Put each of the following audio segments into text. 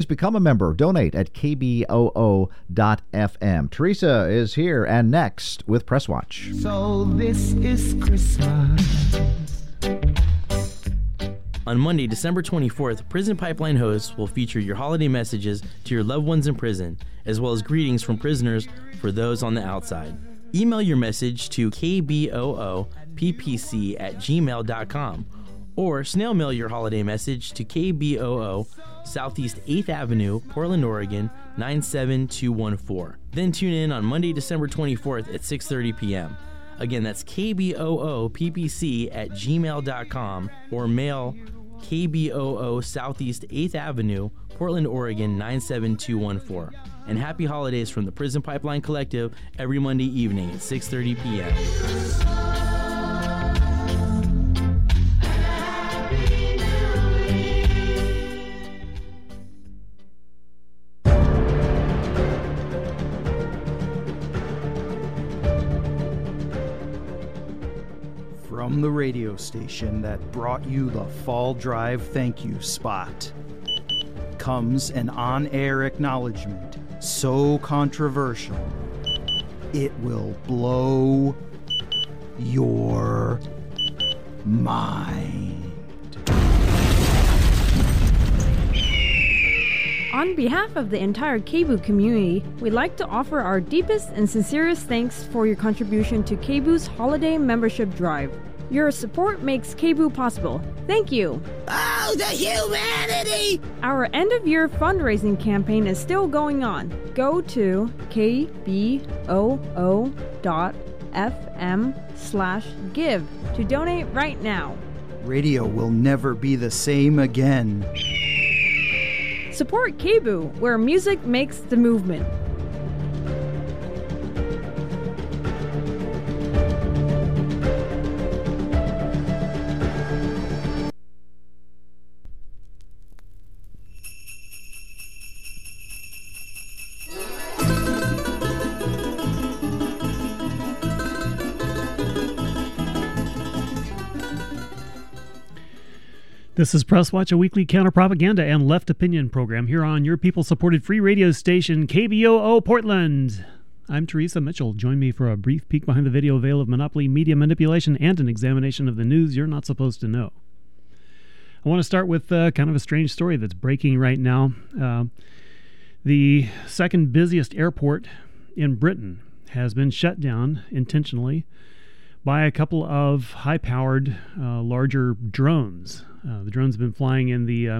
become a member. Donate at kboo.fm. Teresa is here and next with Press Watch. So this is Christmas. On Monday, December 24th, Prison Pipeline hosts will feature your holiday messages to your loved ones in prison, as well as greetings from prisoners for those on the outside. Email your message to kbooppc@gmail.com or snail mail your holiday message to KBOO, Southeast 8th Avenue, Portland, Oregon, 97214. Then tune in on Monday, December 24th at 6:30 p.m. Again, that's kbooppc@gmail.com or mail KBOO Southeast 8th Avenue, Portland, Oregon 97214. And happy holidays from the Prison Pipeline Collective every Monday evening at 6:30 p.m. From the radio station that brought you the Fall Drive thank you spot comes an on-air acknowledgement so controversial it will blow your mind. On behalf of the entire KBOO community, we'd like to offer our deepest and sincerest thanks for your contribution to KBOO's holiday membership drive. Your support makes KBOO possible. Thank you. Oh, the humanity! Our end-of-year fundraising campaign is still going on. Go to kboo.fm/give to donate right now. Radio will never be the same again. Support KBOO, where music makes the movement. This is Press Watch, a weekly counter-propaganda and left opinion program here on your people-supported free radio station, KBOO Portland. I'm Teresa Mitchell. Join me for a brief peek behind the video veil of monopoly, media manipulation, and an examination of the news you're not supposed to know. I want to start with kind of a strange story that's breaking right now. The second busiest airport in Britain has been shut down intentionally by a couple of high-powered, larger drones. The drones have been flying in the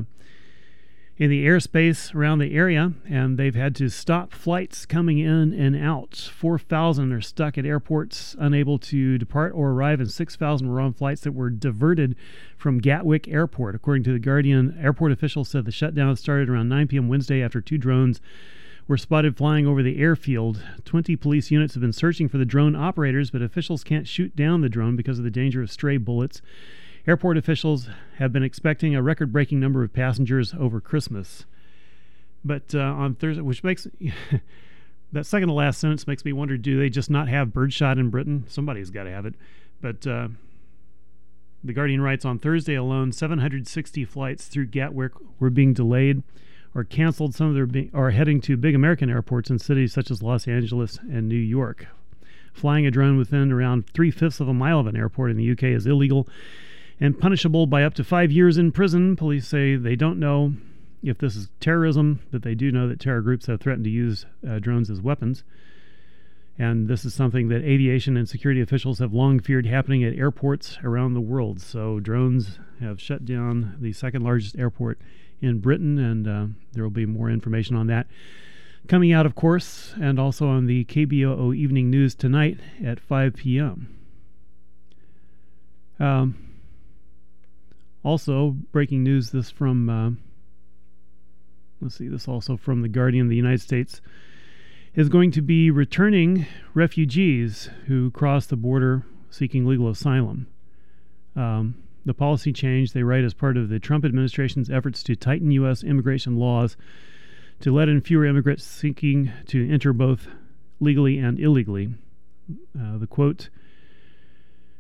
airspace around the area, and they've had to stop flights coming in and out. 4,000 are stuck at airports, unable to depart or arrive, and 6,000 were on flights that were diverted from Gatwick Airport. According to The Guardian, airport officials said the shutdown started around 9 p.m. Wednesday after two drones were spotted flying over the airfield. 20 police units have been searching for the drone operators, but officials can't shoot down the drone because of the danger of stray bullets. Airport officials have been expecting a record-breaking number of passengers over Christmas. But on Thursday, which makes that second to last sentence makes me wonder, do they just not have birdshot in Britain? Somebody's got to have it. But The Guardian writes, on Thursday alone, 760 flights through Gatwick were being delayed or canceled. Some of them are heading to big American airports in cities such as Los Angeles and New York. Flying a drone within around 3/5 of a mile of an airport in the UK is illegal and punishable by up to 5 years in prison. Police say they don't know if this is terrorism, but they do know that terror groups have threatened to use drones as weapons. And this is something that aviation and security officials have long feared happening at airports around the world. So drones have shut down the second largest airport in Britain, and there will be more information on that coming out, of course, and also on the KBOO Evening News tonight at 5 p.m. Also, breaking news, this from, this also from The Guardian. The United States is going to be returning refugees who cross the border seeking legal asylum. The policy change, they write, as part of the Trump administration's efforts to tighten U.S. immigration laws to let in fewer immigrants seeking to enter both legally and illegally. The quote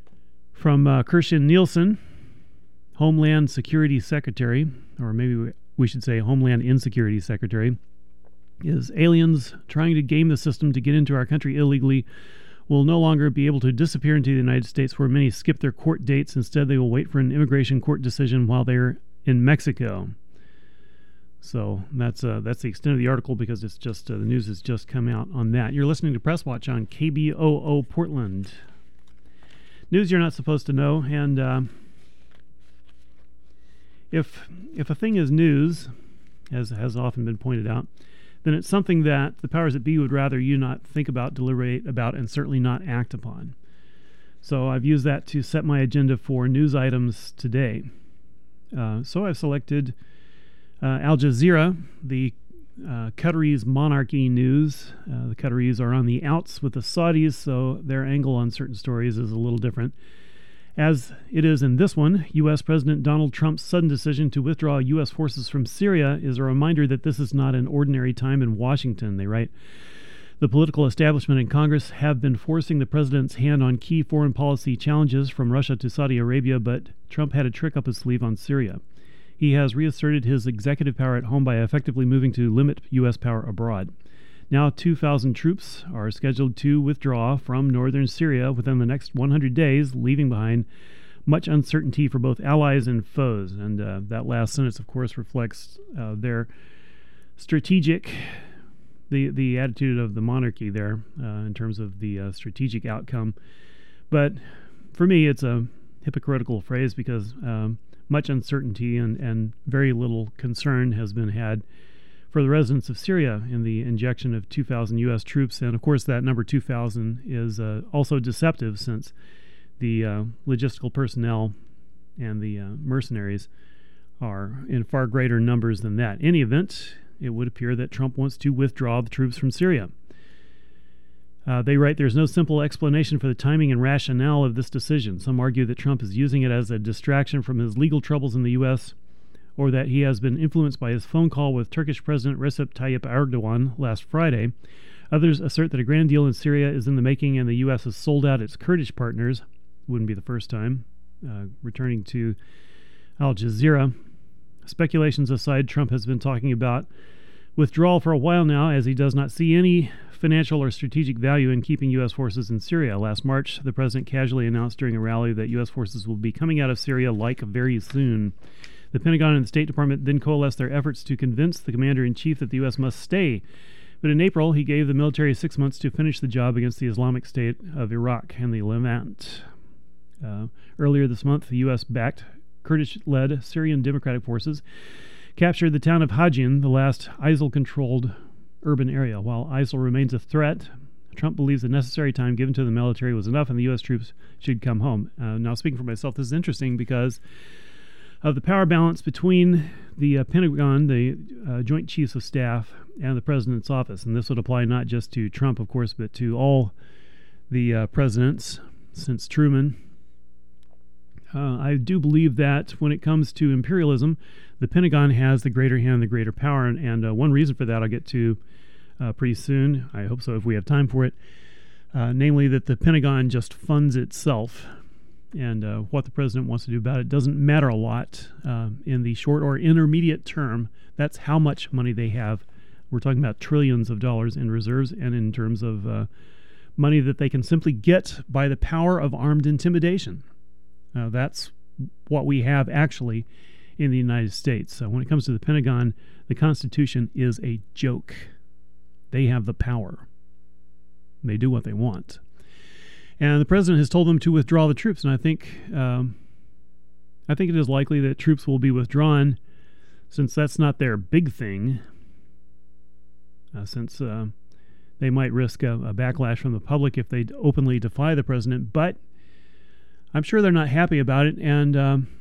from Kirstjen Nielsen, Homeland Security Secretary, or maybe we should say Homeland Insecurity Secretary, is aliens trying to game the system to get into our country illegally will no longer be able to disappear into the United States, where many skip their court dates. Instead, they will wait for an immigration court decision while they're in Mexico. So that's the extent of the article, because it's just the news has just come out on that. You're listening to Press Watch on KBOO Portland. News you're not supposed to know, and if a thing is news, as has often been pointed out, then it's something that the powers that be would rather you not think about, deliberate about, and certainly not act upon. So I've used that to set my agenda for news items today. So I've selected Al Jazeera, the Qataris monarchy news. The Qataris are on the outs with the Saudis, so their angle on certain stories is a little different. As it is in this one, U.S. President Donald Trump's sudden decision to withdraw U.S. forces from Syria is a reminder that this is not an ordinary time in Washington, they write. The political establishment and Congress have been forcing the president's hand on key foreign policy challenges from Russia to Saudi Arabia, but Trump had a trick up his sleeve on Syria. He has reasserted his executive power at home by effectively moving to limit U.S. power abroad. Now 2,000 troops are scheduled to withdraw from northern Syria within the next 100 days, leaving behind much uncertainty for both allies and foes. And that last sentence, of course, reflects their strategic, the attitude of the monarchy there in terms of the strategic outcome. But for me, it's a hypocritical phrase, because much uncertainty and very little concern has been had for the residents of Syria in the injection of 2,000 U.S. troops. And of course, that number 2,000 is also deceptive, since the logistical personnel and the mercenaries are in far greater numbers than that. In any event, it would appear that Trump wants to withdraw the troops from Syria. They write, there's no simple explanation for the timing and rationale of this decision. Some argue that Trump is using it as a distraction from his legal troubles in the U.S., or that he has been influenced by his phone call with Turkish President Recep Tayyip Erdogan last Friday. Others assert that a grand deal in Syria is in the making, and the U.S. has sold out its Kurdish partners. Wouldn't be the first time. Returning to Al Jazeera, speculations aside, Trump has been talking about withdrawal for a while now, as he does not see any financial or strategic value in keeping U.S. forces in Syria. Last March, the president casually announced during a rally that U.S. forces will be coming out of Syria very soon. The Pentagon and the State Department then coalesced their efforts to convince the commander-in-chief that the U.S. must stay. But in April, he gave the military 6 months to finish the job against the Islamic State of Iraq and the Levant. Earlier this month, the U.S.-backed Kurdish-led Syrian Democratic Forces captured the town of Hajin, the last ISIL-controlled urban area. While ISIL remains a threat, Trump believes the necessary time given to the military was enough and the U.S. troops should come home. Now, speaking for myself, this is interesting because of the power balance between the Pentagon, the Joint Chiefs of Staff, and the President's office. And this would apply not just to Trump, of course, but to all the presidents since Truman. I do believe that when it comes to imperialism, the Pentagon has the greater hand, the greater power. And one reason for that I'll get to pretty soon. I hope so if we have time for it. Namely that the Pentagon just funds itself. And what the president wants to do about it doesn't matter a lot in the short or intermediate term. That's how much money they have. We're talking about trillions of dollars in reserves and in terms of money that they can simply get by the power of armed intimidation. That's what we have actually in the United States. So when it comes to the Pentagon, the Constitution is a joke. They have the power. They do what they want. And the president has told them to withdraw the troops, and I think it is likely that troops will be withdrawn, since that's not their big thing. Since they might risk a backlash from the public if they openly defy the president, but I'm sure they're not happy about it. And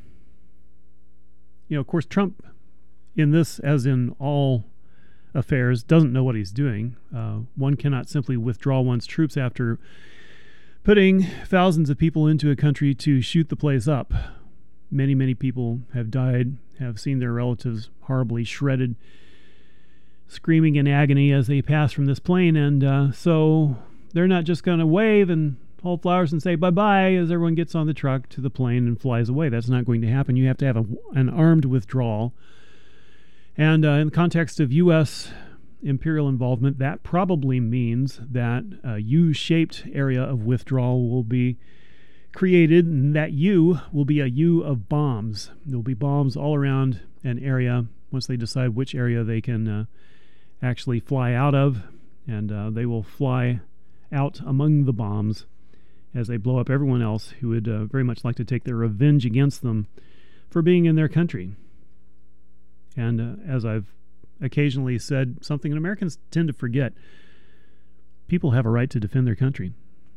of course, Trump, in this as in all affairs, doesn't know what he's doing. One cannot simply withdraw one's troops after putting thousands of people into a country to shoot the place up. Many, many people have died, have seen their relatives horribly shredded, screaming in agony as they pass from this plane. And so they're not just going to wave and hold flowers and say bye-bye as everyone gets on the truck to the plane and flies away. That's not going to happen. You have to have an armed withdrawal. And in the context of U.S. imperial involvement, that probably means that a U-shaped area of withdrawal will be created, and that U will be a U of bombs. There will be bombs all around an area once they decide which area they can actually fly out of, and they will fly out among the bombs as they blow up everyone else who would very much like to take their revenge against them for being in their country. And as I've occasionally said, something that Americans tend to forget: people have a right to defend their country.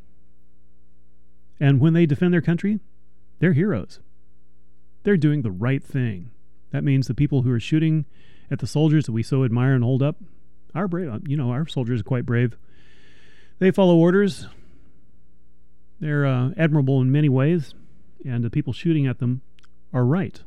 And when they defend their country, they're heroes. They're doing the right thing. That means the people who are shooting at the soldiers that we so admire and hold up are brave. You know, our soldiers are quite brave. They follow orders. They're admirable in many ways, and the people shooting at them are right.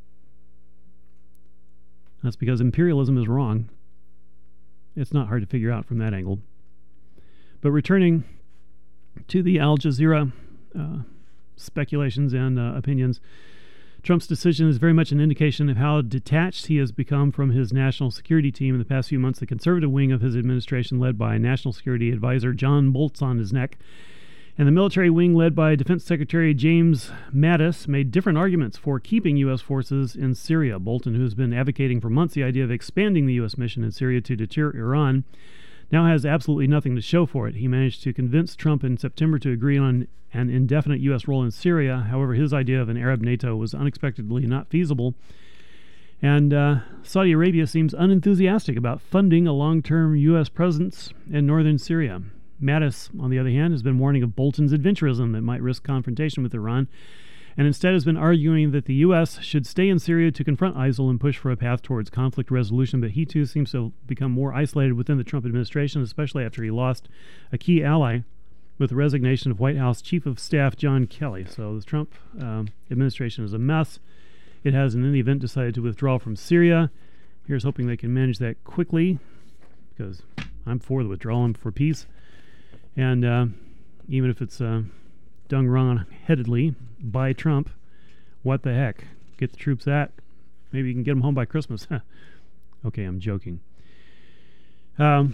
That's because imperialism is wrong. It's not hard to figure out from that angle. But returning to the Al Jazeera speculations and opinions, Trump's decision is very much an indication of how detached he has become from his national security team in the past few months. The conservative wing of his administration, led by National Security Advisor John Bolt's on his neck, and the military wing led by Defense Secretary James Mattis, made different arguments for keeping U.S. forces in Syria. Bolton, who has been advocating for months the idea of expanding the U.S. mission in Syria to deter Iran, now has absolutely nothing to show for it. He managed to convince Trump in September to agree on an indefinite U.S. role in Syria. However, his idea of an Arab NATO was unexpectedly not feasible. And Saudi Arabia seems unenthusiastic about funding a long-term U.S. presence in northern Syria. Mattis, on the other hand, has been warning of Bolton's adventurism that might risk confrontation with Iran, and instead has been arguing that the U.S. should stay in Syria to confront ISIL and push for a path towards conflict resolution. But he, too, seems to have become more isolated within the Trump administration, especially after he lost a key ally with the resignation of White House Chief of Staff John Kelly. So the Trump administration is a mess. It has, in any event, decided to withdraw from Syria. Here's hoping they can manage that quickly, because I'm for the withdrawal. I'm for peace. And even if it's done wrong-headedly by Trump, what the heck? Get the troops out. Maybe you can get them home by Christmas. Okay, I'm joking. Now,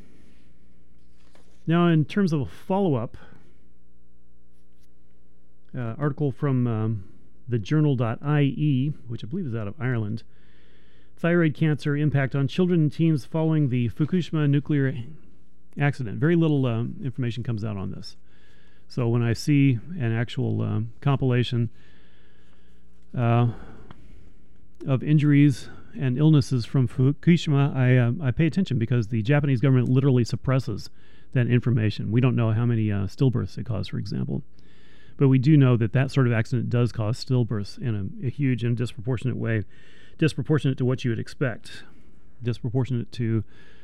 in terms of a follow-up, article from thejournal.ie, which I believe is out of Ireland, thyroid cancer impact on children and teens following the Fukushima nuclear accident. Very little information comes out on this. So when I see an actual compilation of injuries and illnesses from Fukushima, I pay attention, because the Japanese government literally suppresses that information. We don't know how many stillbirths it caused, for example. But we do know that that sort of accident does cause stillbirths in a huge and disproportionate way. Disproportionate to what you would expect. Disproportionate to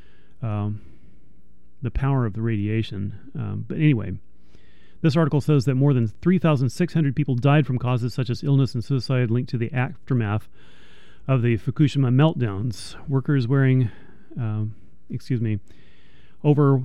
the power of the radiation. But anyway, this article says that more than 3,600 people died from causes such as illness and suicide linked to the aftermath of the Fukushima meltdowns. Workers wearing, over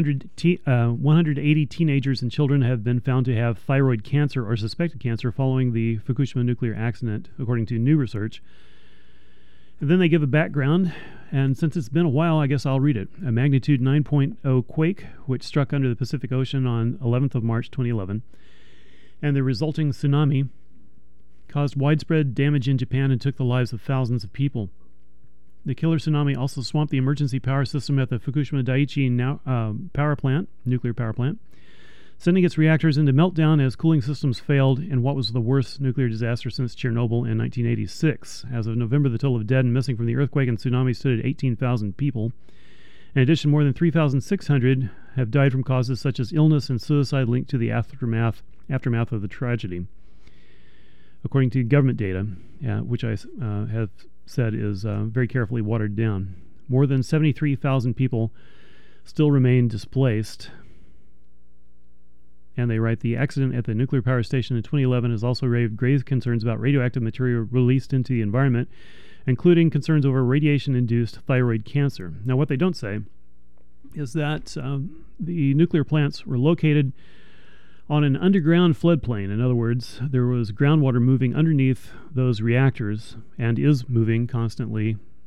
180 teenagers and children have been found to have thyroid cancer or suspected cancer following the Fukushima nuclear accident, according to new research. And then they give a background, and since it's been a while, I guess I'll read it. A magnitude 9.0 quake, which struck under the Pacific Ocean on 11th of March 2011, and the resulting tsunami caused widespread damage in Japan and took the lives of thousands of people. The killer tsunami also swamped the emergency power system at the Fukushima Daiichi nuclear power plant, sending its reactors into meltdown as cooling systems failed in what was the worst nuclear disaster since Chernobyl in 1986. As of November, the total of dead and missing from the earthquake and tsunami stood at 18,000 people. In addition, more than 3,600 have died from causes such as illness and suicide linked to the aftermath of the tragedy, according to government data, which I have said is very carefully watered down. More than 73,000 people still remain displaced. And they write, the accident at the nuclear power station in 2011 has also raised grave concerns about radioactive material released into the environment, including concerns over radiation-induced thyroid cancer. Now, what they don't say is that the nuclear plants were located on an underground floodplain. In other words, there was groundwater moving underneath those reactors and is moving constantly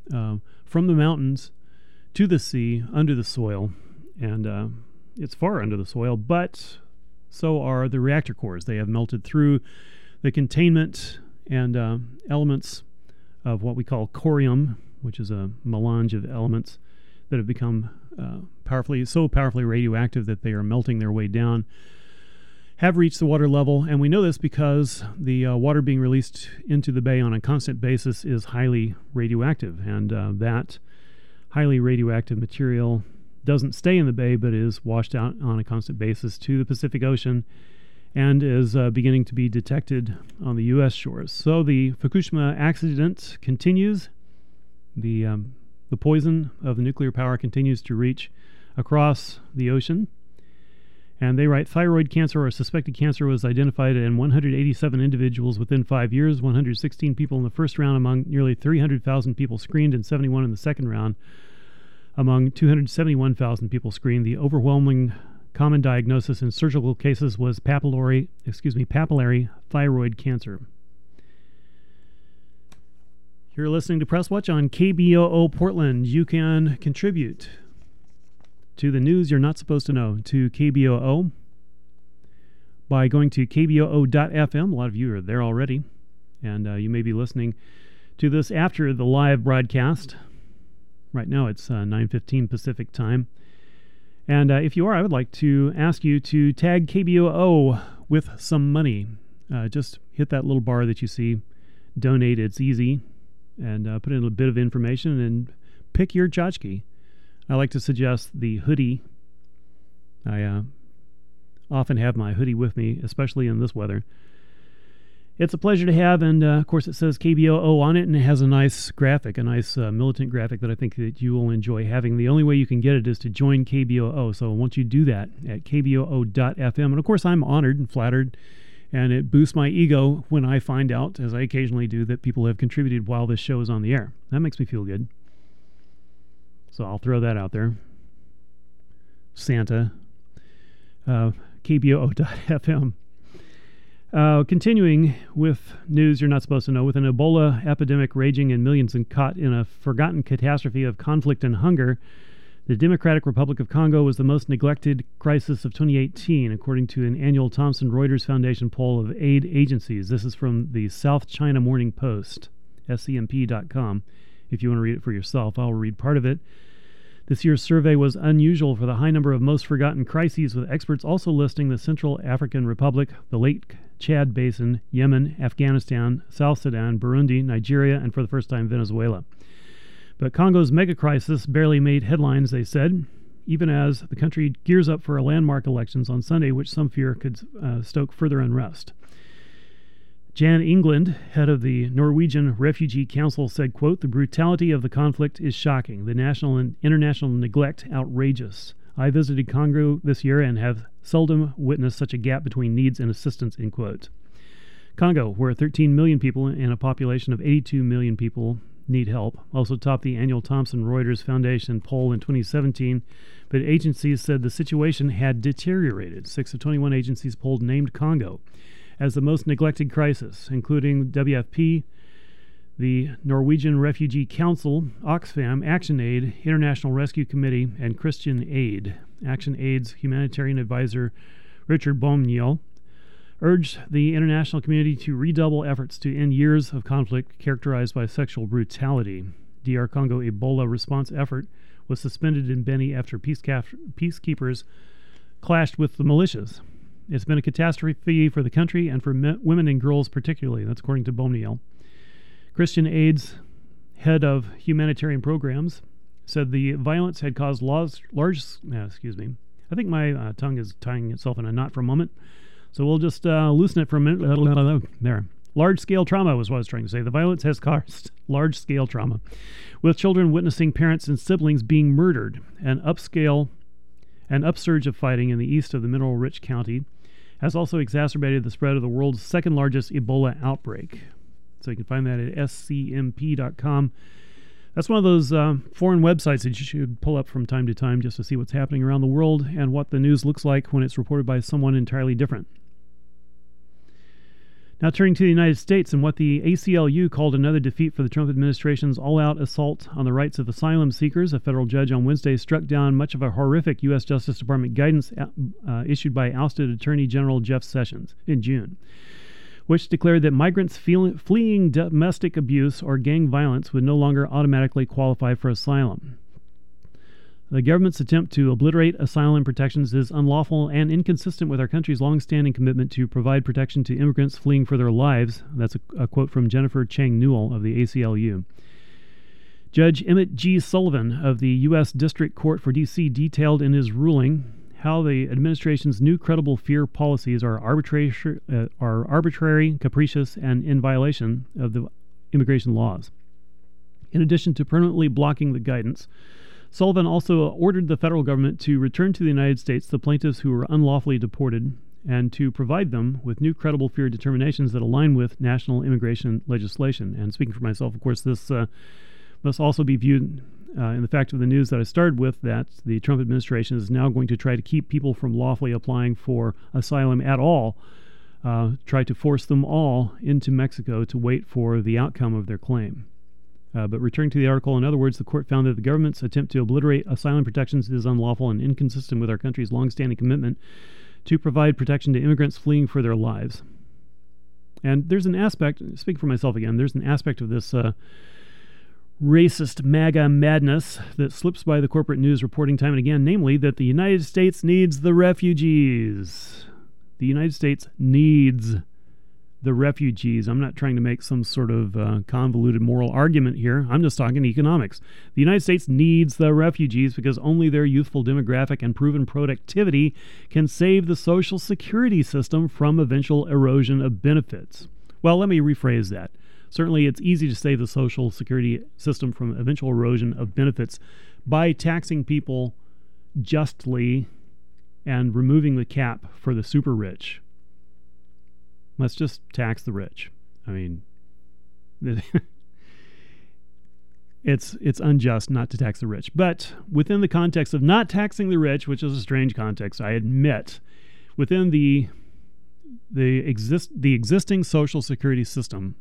from the mountains to the sea, under the soil, and it's far under the soil, but so are the reactor cores. They have melted through the containment and elements of what we call corium, which is a melange of elements that have become so powerfully radioactive that they are melting their way down, have reached the water level. And we know this because the water being released into the bay on a constant basis is highly radioactive, and that highly radioactive material doesn't stay in the bay but is washed out on a constant basis to the Pacific Ocean and is beginning to be detected on the U.S. shores. So the Fukushima accident continues. The poison of the nuclear power continues to reach across the ocean. And they write, thyroid cancer or suspected cancer was identified in 187 individuals within 5 years, 116 people in the first round among nearly 300,000 people screened, and 71 in the second round among 271,000 people screened. The overwhelming common diagnosis in surgical cases was papillary thyroid cancer. You're listening to Press Watch on KBOO Portland. You can contribute to the news you're not supposed to know to KBOO by going to kboo.fm. A lot of you are there already, and you may be listening to this after the live broadcast. Right now it's 9:15 Pacific time. And if you are, I would like to ask you to tag KBOO with some money. Just hit that little bar that you see, donate. It's easy. And put in a bit of information and pick your tchotchke. I like to suggest the hoodie. I often have my hoodie with me, especially in this weather. It's a pleasure to have, and of course it says KBOO on it, and it has a nice graphic, a nice militant graphic that I think that you will enjoy having. The only way you can get it is to join KBOO, so once you do that at kboo.fm, and of course I'm honored and flattered, and it boosts my ego when I find out, as I occasionally do, that people have contributed while this show is on the air. That makes me feel good. So I'll throw that out there. Santa. KBOO.fm. Continuing with news you're not supposed to know, with an Ebola epidemic raging and millions caught in a forgotten catastrophe of conflict and hunger, the Democratic Republic of Congo was the most neglected crisis of 2018, according to an annual Thomson Reuters Foundation poll of aid agencies. This is from the South China Morning Post, scmp.com. If you want to read it for yourself, I'll read part of it. This year's survey was unusual for the high number of most forgotten crises, with experts also listing the Central African Republic, the Lake Chad Basin, Yemen, Afghanistan, South Sudan, Burundi, Nigeria, and for the first time, Venezuela. But Congo's mega crisis barely made headlines, they said, even as the country gears up for a landmark elections on Sunday, which some fear could stoke further unrest. Jan England, head of the Norwegian Refugee Council, said, quote, "The brutality of the conflict is shocking. The national and international neglect outrageous. I visited Congo this year and have seldom witnessed such a gap between needs and assistance," end quote. Congo, where 13 million people and a population of 82 million people need help, also topped the annual Thomson Reuters Foundation poll in 2017, but agencies said the situation had deteriorated. 6 of 21 agencies polled named Congo as the most neglected crisis, including WFP, the Norwegian Refugee Council, Oxfam, ActionAid, International Rescue Committee, and Christian Aid. ActionAid's humanitarian advisor, Richard Bomniel, urged the international community to redouble efforts to end years of conflict characterized by sexual brutality. DR Congo Ebola response effort was suspended in Beni after peacekeepers clashed with the militias. It's been a catastrophe for the country and for women and girls particularly. That's according to Bomniel. Christian Aid's head of humanitarian programs said the violence had caused I think my tongue is tying itself in a knot for a moment. So we'll just loosen it for a minute. There. Large-scale trauma was what I was trying to say. The violence has caused large-scale trauma, with children witnessing parents and siblings being murdered. An upsurge of fighting in the east of the mineral-rich county has also exacerbated the spread of the world's second-largest Ebola outbreak. So you can find that at scmp.com. That's one of those foreign websites that you should pull up from time to time just to see what's happening around the world and what the news looks like when it's reported by someone entirely different. Now turning to the United States and what the ACLU called another defeat for the Trump administration's all-out assault on the rights of asylum seekers, a federal judge on Wednesday struck down much of a horrific U.S. Justice Department guidance issued by ousted Attorney General Jeff Sessions in June, which declared that migrants fleeing domestic abuse or gang violence would no longer automatically qualify for asylum. The government's attempt to obliterate asylum protections is unlawful and inconsistent with our country's long-standing commitment to provide protection to immigrants fleeing for their lives. That's a quote from Jennifer Chang Newell of the ACLU. Judge Emmett G. Sullivan of the U.S. District Court for D.C. detailed in his ruling how the administration's new credible fear policies are arbitrary, capricious, and in violation of the immigration laws. In addition to permanently blocking the guidance, Sullivan also ordered the federal government to return to the United States the plaintiffs who were unlawfully deported and to provide them with new credible fear determinations that align with national immigration legislation. And speaking for myself, of course, this must also be viewed in the fact of the news that I started with, that the Trump administration is now going to try to keep people from lawfully applying for asylum at all, try to force them all into Mexico to wait for the outcome of their claim. But returning to the article, in other words, the court found that the government's attempt to obliterate asylum protections is unlawful and inconsistent with our country's longstanding commitment to provide protection to immigrants fleeing for their lives. And there's an aspect, speaking for myself again, there's an aspect of this racist MAGA madness that slips by the corporate news reporting time and again, namely that the United States needs the refugees. The United States needs the refugees. I'm not trying to make some sort of convoluted moral argument here. I'm just talking economics. The United States needs the refugees because only their youthful demographic and proven productivity can save the Social Security system from eventual erosion of benefits. Well, let me rephrase that. Certainly, it's easy to save the Social Security system from eventual erosion of benefits by taxing people justly and removing the cap for the super rich. Let's just tax the rich. I mean, it's unjust not to tax the rich. But within the context of not taxing the rich, which is a strange context, I admit, within the existing Social Security system,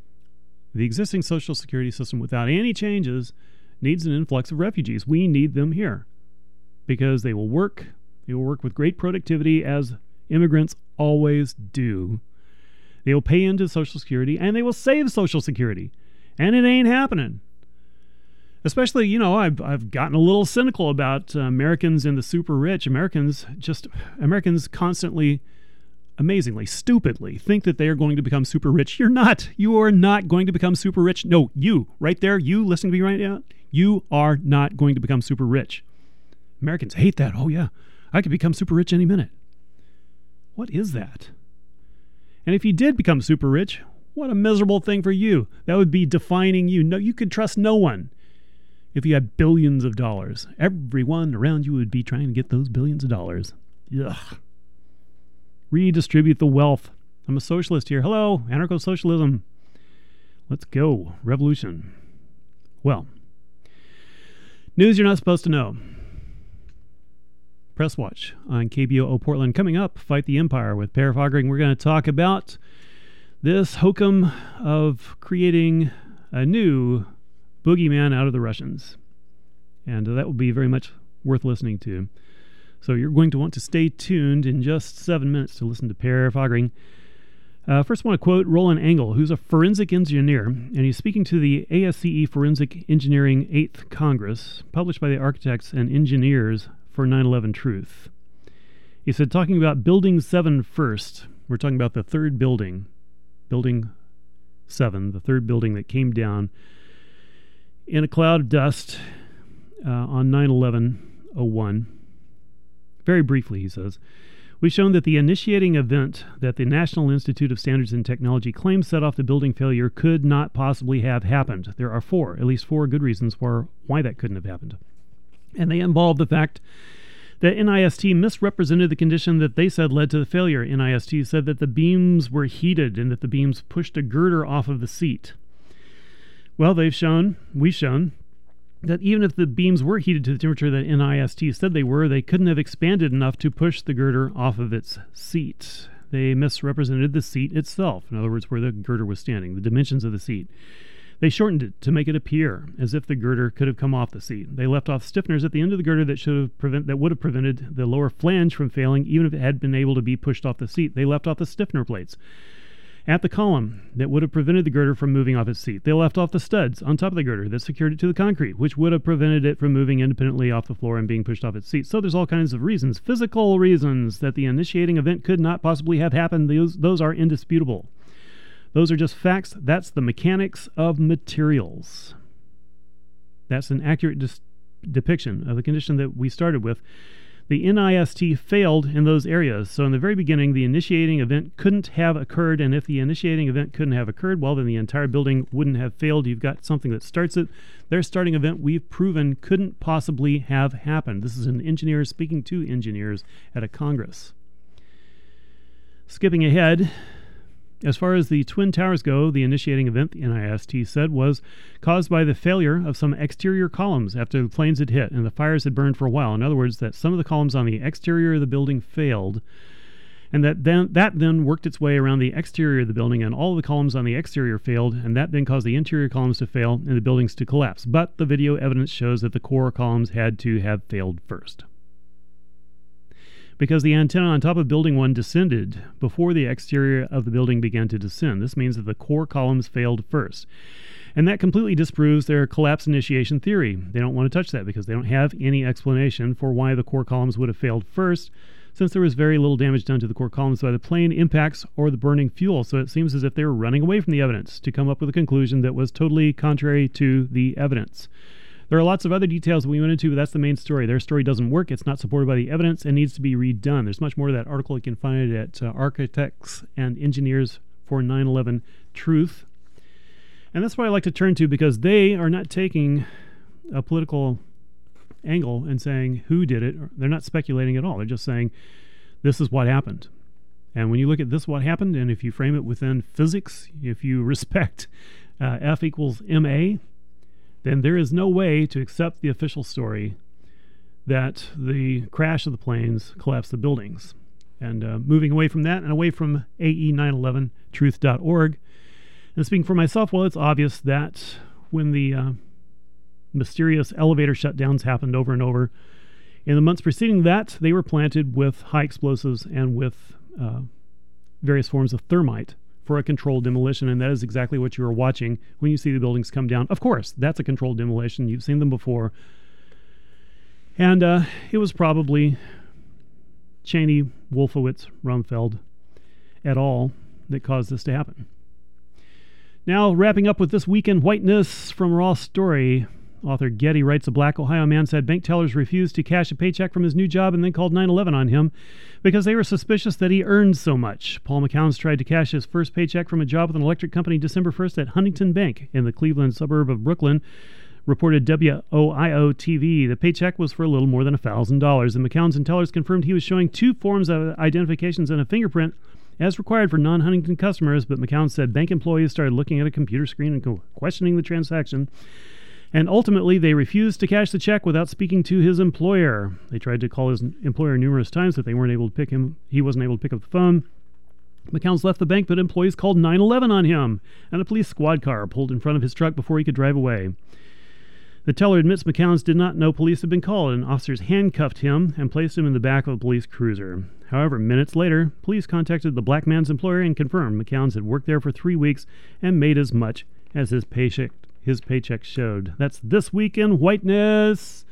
without any changes needs an influx of refugees. We need them here because they will work. They will work with great productivity, as immigrants always do. They will pay into Social Security, and they will save Social Security. And it ain't happening. Especially, I've gotten a little cynical about Americans and the super rich. Americans constantly, amazingly, stupidly think that they are going to become super rich. You're not. You are not going to become super rich. No, you, right there, you listening to me right now, you are not going to become super rich. Americans hate that. Oh, yeah, I could become super rich any minute. What is that? And if you did become super rich, what a miserable thing for you. That would be defining you. No, you could trust no one. If you had billions of dollars, everyone around you would be trying to get those billions of dollars. Ugh. Redistribute the wealth. I'm a socialist here. Hello, anarcho-socialism. Let's go. Revolution. Well, news you're not supposed to know. Press Watch on KBOO Portland. Coming up, Fight the Empire with Per Fagerling. We're going to talk about this hokum of creating a new boogeyman out of the Russians. And that will be very much worth listening to. So you're going to want to stay tuned in just 7 minutes to listen to Per Fagerling. First, I want to quote Roland Engel, who's a forensic engineer, and he's speaking to the ASCE Forensic Engineering 8th Congress, published by the Architects and Engineers for 9/11 Truth. He said, talking about Building 7 first, we're talking about the third building, Building 7, the third building that came down in a cloud of dust on 9/11/01. Very briefly, he says, we've shown that the initiating event that the National Institute of Standards and Technology claims set off the building failure could not possibly have happened. There are at least four good reasons for why that couldn't have happened. And they involve the fact that NIST misrepresented the condition that they said led to the failure. NIST said that the beams were heated and that the beams pushed a girder off of the seat. Well, we've shown that even if the beams were heated to the temperature that NIST said they were, they couldn't have expanded enough to push the girder off of its seat. they misrepresented the seat itself. In other words, where the girder was standing, the dimensions of the seat. They shortened it to make it appear as if the girder could have come off the seat. They left off stiffeners at the end of the girder that would have prevented the lower flange from failing, even if it had been able to be pushed off the seat. They left off the stiffener plates at the column that would have prevented the girder from moving off its seat. They left off the studs on top of the girder that secured it to the concrete, which would have prevented it from moving independently off the floor and being pushed off its seat. So there's all kinds of reasons, physical reasons, that the initiating event could not possibly have happened. Those are indisputable. Those are just facts. That's the mechanics of materials. That's an accurate depiction of the condition that we started with. The NIST failed in those areas. So in the very beginning, the initiating event couldn't have occurred. And if the initiating event couldn't have occurred, well, then the entire building wouldn't have failed. You've got something that starts it. Their starting event, we've proven, couldn't possibly have happened. This is an engineer speaking to engineers at a Congress. Skipping ahead, as far as the Twin Towers go, the initiating event, the NIST said, was caused by the failure of some exterior columns after the planes had hit and the fires had burned for a while. In other words, that some of the columns on the exterior of the building failed, and that then worked its way around the exterior of the building, and all of the columns on the exterior failed, and that then caused the interior columns to fail and the buildings to collapse. But the video evidence shows that the core columns had to have failed first, because the antenna on top of Building 1 descended before the exterior of the building began to descend. This means that the core columns failed first. And that completely disproves their collapse initiation theory. They don't want to touch that because they don't have any explanation for why the core columns would have failed first, since there was very little damage done to the core columns by the plane impacts or the burning fuel. So it seems as if they were running away from the evidence to come up with a conclusion that was totally contrary to the evidence. There are lots of other details that we went into, but that's the main story. Their story doesn't work. It's not supported by the evidence and needs to be redone. There's much more to that article. You can find it at Architects and Engineers for 9/11 Truth. And that's what I like to turn to, because they are not taking a political angle and saying who did it. They're not speculating at all. They're just saying this is what happened. And when you look at this, what happened, and if you frame it within physics, if you respect F equals ma, then there is no way to accept the official story that the crash of the planes collapsed the buildings. And moving away from that and away from AE911truth.org, and speaking for myself, well, it's obvious that when the mysterious elevator shutdowns happened over and over, in the months preceding that, they were planted with high explosives and with various forms of thermite for a controlled demolition, and that is exactly what you are watching when you see the buildings come down. Of course, that's a controlled demolition. You've seen them before. And it was probably Cheney, Wolfowitz, Rumfeld et al. That caused this to happen. Now, wrapping up with this week in whiteness from Raw Story. Author Getty writes, a black Ohio man said bank tellers refused to cash a paycheck from his new job and then called 9/11 on him because they were suspicious that he earned so much. Paul McCown's tried to cash his first paycheck from a job with an electric company December 1st at Huntington Bank in the Cleveland suburb of Brooklyn, reported WOIO-TV. The paycheck was for a little more than $1,000, and McCown's and tellers confirmed he was showing two forms of identifications and a fingerprint as required for non-Huntington customers, but McCown said bank employees started looking at a computer screen and questioning the transaction. And ultimately, they refused to cash the check without speaking to his employer. They tried to call his employer numerous times, but they weren't able to pick him. He wasn't able to pick up the phone. McCown's left the bank, but employees called 911 on him, and a police squad car pulled in front of his truck before he could drive away. The teller admits McCown's did not know police had been called, and officers handcuffed him and placed him in the back of a police cruiser. However, minutes later, police contacted the black man's employer and confirmed McCown's had worked there for 3 weeks and made as much as his paycheck showed. That's This Week in Whiteness.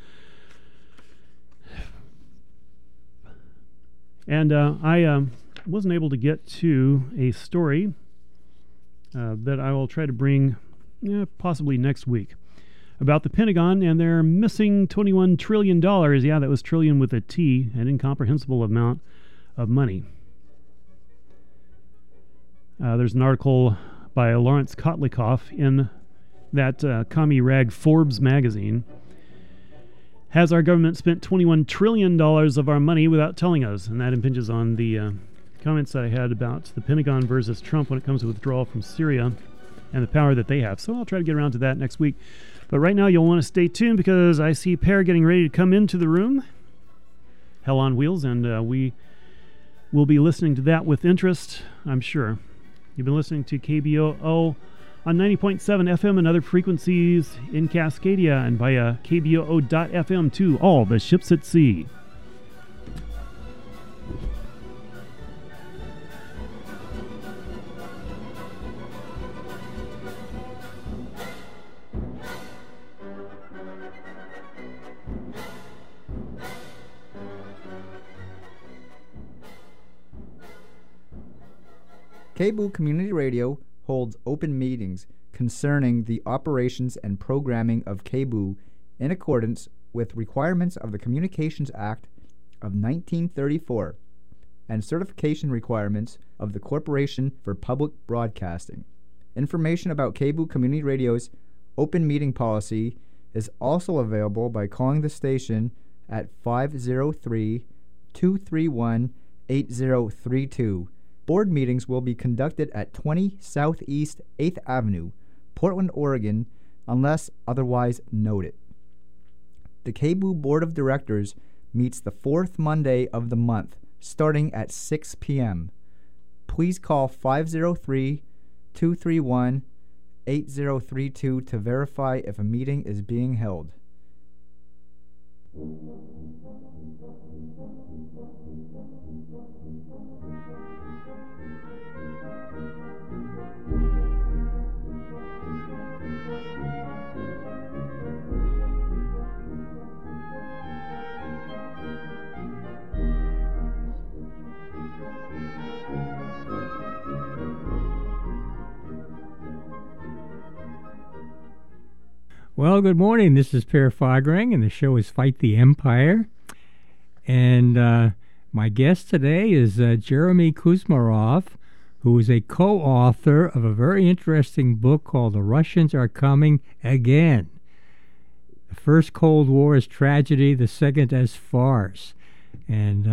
And I wasn't able to get to a story that I will try to bring possibly next week about the Pentagon and their missing $21 trillion. Yeah, that was trillion with a T, an incomprehensible amount of money. There's an article by Lawrence Kotlikoff in that commie rag Forbes magazine. Has our government spent $21 trillion of our money without telling us? And that impinges on the comments that I had about the Pentagon versus Trump when it comes to withdrawal from Syria and the power that they have. So I'll try to get around to that next week. But right now you'll want to stay tuned because I see Per getting ready to come into the room. Hell on Wheels, and we will be listening to that with interest, I'm sure. You've been listening to KBOO on 90.7 FM and other frequencies in Cascadia and via KBOO.FM to all the ships at sea. KBOO Community Radio holds open meetings concerning the operations and programming of KBOO in accordance with requirements of the Communications Act of 1934 and certification requirements of the Corporation for Public Broadcasting. Information about KBOO Community Radio's open meeting policy is also available by calling the station at 503-231-8032. Board meetings will be conducted at 20 Southeast 8th Avenue, Portland, Oregon, unless otherwise noted. The KBOO Board of Directors meets the fourth Monday of the month, starting at 6 p.m. Please call 503-231-8032 to verify if a meeting is being held. Well, good morning. This is Per Fagrang, and the show is Fight the Empire. And my guest today is Jeremy Kuzmarov, who is a co-author of a very interesting book called The Russians Are Coming Again. The first Cold War as tragedy, the second as farce. And